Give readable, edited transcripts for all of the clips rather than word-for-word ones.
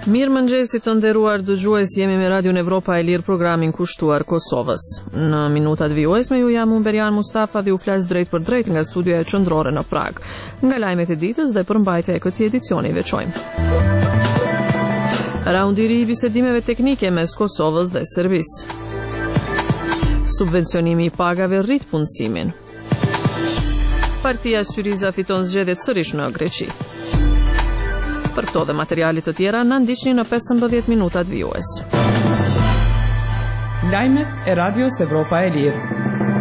Mirë mëngjesit të nderuar dëgjues, jemi me Radion Evropa e Lirë, programin kushtuar Kosovës. Në minutat vijuesme ju jam Berian Mustafa dhe u flas drejt për drejt nga studioja qendrore në Prag. Nga lajmet e ditës dhe përmbajtja e këtij edicioni veçojmë. Raundi i ri i bisedimeve teknike mes Kosovës dhe Serbisë. Subvencionimi i pagave rrit punësimin. Partia Syriza fiton zgjedhjet sërish në Greqi. Për këto dhe materialet të tjera na ndiqni në 15 minutat vijues. Lajmet e Radios Evropa e Lirë.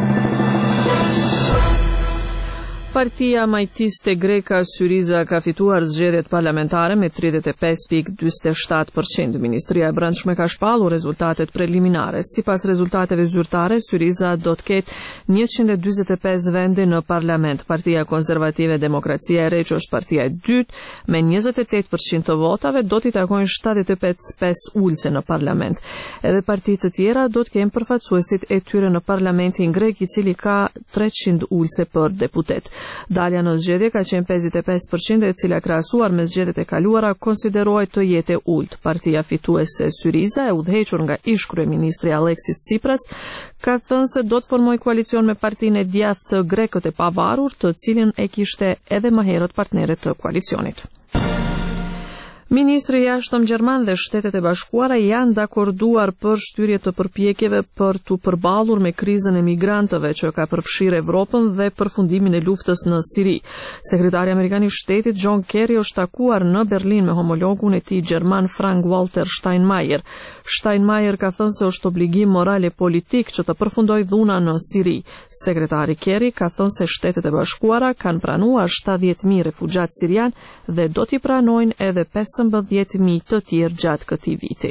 Partia Majtiste Greka Syriza ka fituar zgjedhjet parlamentare me 35.47%. Ministria e Brendshme ka shpallur rezultatet preliminare. Sipas rezultateve zyrtare, Syriza do të ketë 145 vende në parlament. Partia Konservative Demokracia e Re, që është partia e dytë, me 28% të votave, do t'i takojnë 75 ulëse në parlament. Edhe partitë të tjera do të kenë përfaqësuesit e tyre në parlamentin grek, i cili ka 300 ulëse për deputet. Dalja në zgjedhje ka qenë 55%, e cila krahasuar me zgjedhjet e kaluara konsiderohet të jetë ulët. Partia fituese Syriza, e udhëhequr nga ish kryeministri Aleksis Tsipras, ka thënë se do të formojë koalicion me partinë e djathtë të Grekët e Pavarur, të cilin e kishte edhe më herët partnere të koalicionit. Ministri i jashtëm gjerman dhe Shtetet e Bashkuara janë dakorduar për shtyrje të përpjekjeve për të përballur me krizën e migrantëve që ka përfshirë Evropën dhe përfundimin e luftës në Siri. Sekretari amerikan i Shtetit John Kerry është takuar në Berlin me homologun e tij gjerman Frank-Walter Steinmeier. Steinmeier ka thënë se është obligim moral e politik që të përfundojë dhuna në Siri. Sekretari Kerry ka thënë se Shtetet e Bashkuara kanë pranuar 70.000 refugjat sirian dhe do t'i pranojnë edhe 15.000 të tjerë gjatë këtij viti.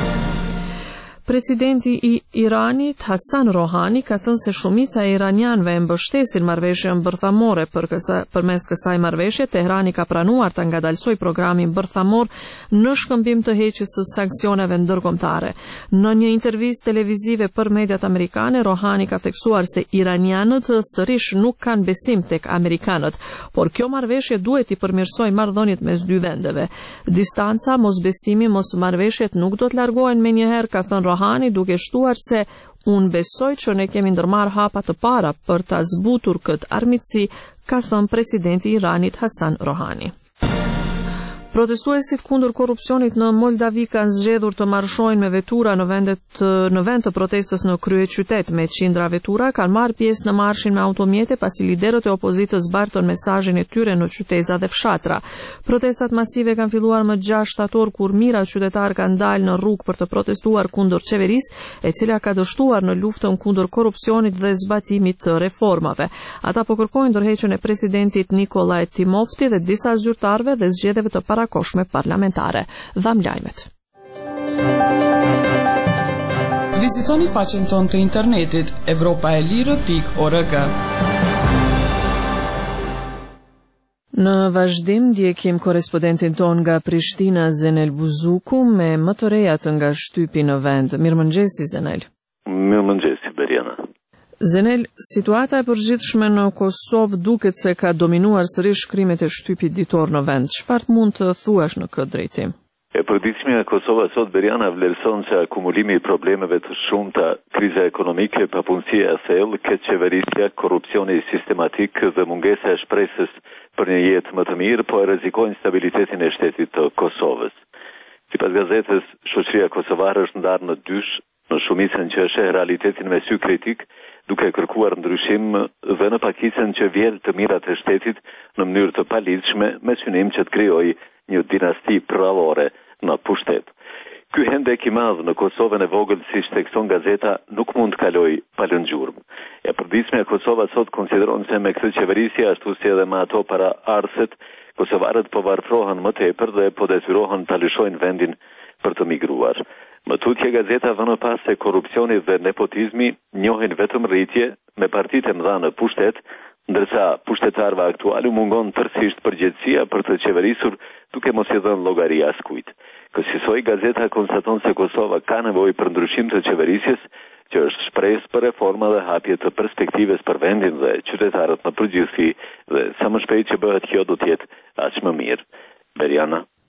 Presidenti i Iranit, Hasan Rohani, ka thënë se shumica e iranianëve e mbështesin marrëveshjen bërthamore. Përmes kësaj marrëveshje, Tehrani ka pranuar ta ngadalsojë programin bërthamor në shkëmbim të heqjes së sanksioneve ndërkombëtare. Në një intervistë televizive për mediat amerikane, Rohani ka theksuar se iranianët sërish nuk kanë besim tek amerikanët, por kjo marrëveshje duhet i përmirësojë marrëdhëniet mes dy vendeve. Distanca, mosbesimi, mosmarrëveshjet nuk do të largohen menjëherë, ka thënë Rohani, duke shtuar se unë besoj që ne kemi ndërmarrë hapa të para për ta zbutur këtë armiqësi, ka thënë presidenti i Iranit Hasan Rohani. Protestuesit kundër korrupsionit në Moldavi kanë zgjedhur të marshojnë me vetura në vend të protestës në kryeqytet. Me qindra vetura kanë marrë pjesë në marshin me automjete pasi liderët e opozitës bartën mesazhin e tyre në qyteza dhe fshatra. Protestat masive kanë filluar më 6 shtator, kur mijëra qytetarë kanë dalë në rrugë për të protestuar kundër qeverisë, e cila ka dështuar në luftën kundër korrupsionit dhe zbatimit të reformave. Ata po kërkojnë ndërheqjen e presidentit Nikolaj Timofti dhe disa zyrtarëve dhe zgjedhjeve të koshme parlamentare. Dham lajmet. Vizitoni faqen tonë të internetit evropaelire.org. Në vazhdim ndjekim korrespondentin ton nga Prishtina, Zenel Buzuku, me më të rejat nga shtypi në vend. Mirëmëngjesi, Zenel. Mirëmëngjesi, Beriana. Zenel, situata e përgjithshme në Kosovë duket se ka dominuar sërish krimet e shtypit ditor në vend. Çfarë mund të thuash në këtë drejtim? E përditshmja e Kosovës sot, Beriana, vlerëson se akumulimi i problemeve të shumta, kriza ekonomike, papunësia e thellë, keqeverisja, korrupsioni sistematik dhe mungesa e shpresës për një jetë më të mirë po e rrezikojnë stabilitetin e shtetit të Kosovës. Sipas gazetës, shoqëria kosovare është ndarë në dysh, në shumicën që sheh realitetin me sy kritik, duke kërkuar ndryshim dhe në pakicën që vjell të mirat e shtetit në mënyrë të palidhshme me synim që të krijojë një dinasti prallore në pushtet. Ky hendek i madh në Kosovën e vogël, siç thekson gazeta, nuk mund të kalojë pa lëngjurmë. E përditshmja e Kosovës sot konsideron se me këtë qeverisje, ashtu si edhe me ato para ardhset, kosovarët po varfrohen më tepër dhe po detyrohen ta lëshojnë vendin për të migruar. Më tutje gazeta vënë pas se korrupsioni dhe nepotizmi njohin vetëm rritje me partitë e mëdha në pushtet, ndërsa pushtetarëve aktual u mungon tërësisht përgjegjësia për të qeverisur duke mos i dhënë llogari askujt. Kësaj gazeta konstaton se Kosova ka nevojë për ndryshim të qeverisjes, që është shpresë për reforma dhe hapje të perspektives për vendin dhe qytetarët në përgjithësi, dhe sa më shpejt që bëhet kjo do të jetë aq më mirë. Beriana.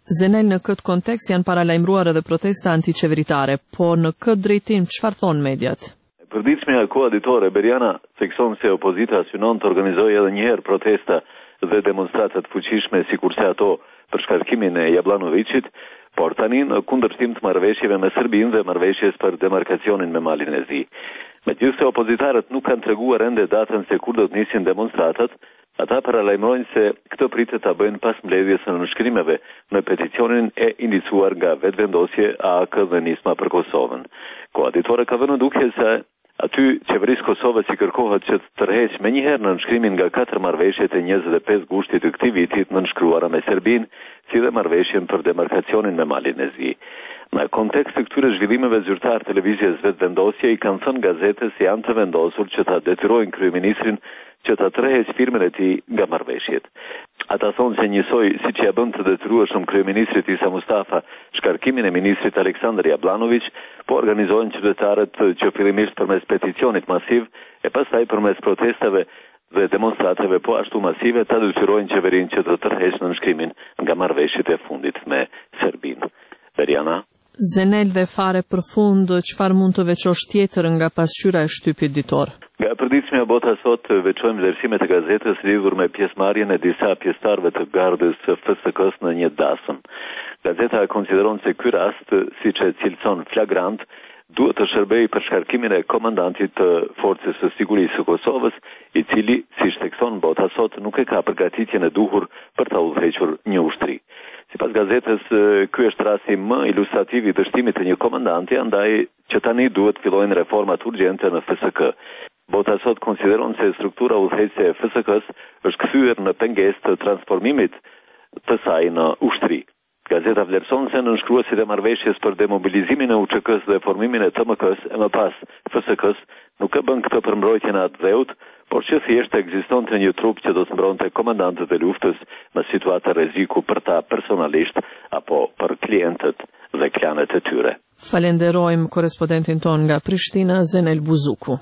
Zenel, në këtë kontekst janë paralajmëruar edhe protesta antiqeveritare, po në këtë drejtim çfarë thonë mediat? Përditshmja koaditore Beriana thekson se opozita synon të organizojë edhe një herë protesta dhe demonstrata të fuqishme sikurse ato për shkarkimin e Jablanovicit, por tani në kundërshtim të marrëveshjeve me Serbinë dhe marrëveshjes për demarkacionin me Malin e Zi. Megjithëse opozitarët nuk kanë treguar ende datën se kur do të nisin demonstratat, ata paralajmërojnë se këtë pritet ta bëjnë pas mbledhjes së nënshkrimeve në peticionin e iniciuar nga Vetëvendosje AK dhe Nisma për Kosovën. Koaditore ka vënë duke se aty qeverisë Kosovës i kërkohet që të tërheqë menjëherë nënshkrimin nga 4 marrëveshjet e 25 gushtit të këtij viti të nënshkruara me Serbinë, si dhe marrëveshjen për demarkacionin me Malin e Zi. Në kontekst të këtyre zhvillimeve, zyrtar televizjes Vetëvendosje i kanë thënë gazetës se janë të vendosur që ta detyrojnë kryeministrin që ta tërheqë firmën e tij nga marrëveshjet. Ata thonë se njësoj si që ja bën të detyrueshëm kryeministrit Isa Mustafa shkarkimin e ministrit Aleksandar Jablanović, po organizojnë qytetarët që fillimisht përmes peticionit masiv e pastaj përmes protestave dhe demonstratave po ashtu masive ta detyrojnë qeverinë që të tërheqë nënshkrimin nga marrëveshjet e fundit me Serbinë. Beriana? Zenel, dhe fare përfund, çfarë mund të veçosh tjetër nga pasqyra e shtypit ditor? Nga përditshmja bota sot veçojmë vlerësimet e gazetës lidhur me pjesëmarrjen e disa pjesëtarëve të gardës së FSK-s në një dasëm. Gazeta konsideron se ky rast, siç e cilëson flagrant, duhet të shërbejë për shkarkimin e komandantit të Forcës së Sigurisë së Kosovës, i cili, siç thekson bota sot, nuk e ka përgatitjen e duhur për ta udhëhequr një ushtri. Sipas gazetës, ky është rasti më ilustrativ i dështimit të një komandanti, andaj që tani duhet fillojnë reformat urgjente në FSK. Bota sot konsideron se struktura udhëheqëse e FSK-s është kthyer në pengesë të transformimit të saj në ushtri. Gazeta vlerëson se nënshkruesit e marrëveshjes për demobilizimin e UÇK-s dhe formimin e TMK-s e më pas FSK-s nuk e bën këtë për mbrojtjen e atë dheut, por që thjesht ekzistonte një trup që do të mbronte komandantët e luftës në situata rreziku për ta personalisht apo për klientët dhe klanet e tyre. Falenderojmë korrespondentin ton nga Prishtina, Zenel Buzuku.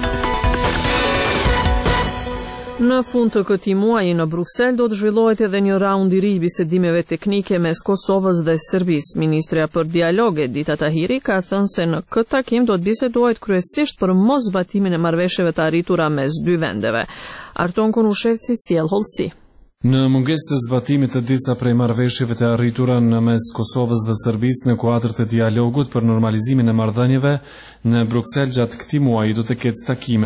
Në fund të këtij muaji në Bruksel do të zhvillohet edhe një raund i ri i bisedimeve teknike mes Kosovës dhe Serbisë. Ministrja për dialog Edita Tahiri ka thënë se në këtë takim do të bisedohet kryesisht për mosbatimin e marrëveshjeve të arritura mes dy vendeve. Arton Konushevci sjell hollësi. Në mungesë të zbatimit të disa prej marrëveshjeve të arritura në mes Kosovës dhe Serbisë në kuadër të dialogut për normalizimin e marrëdhënieve, në Bruksel gjatë këtij muaji do të ketë takim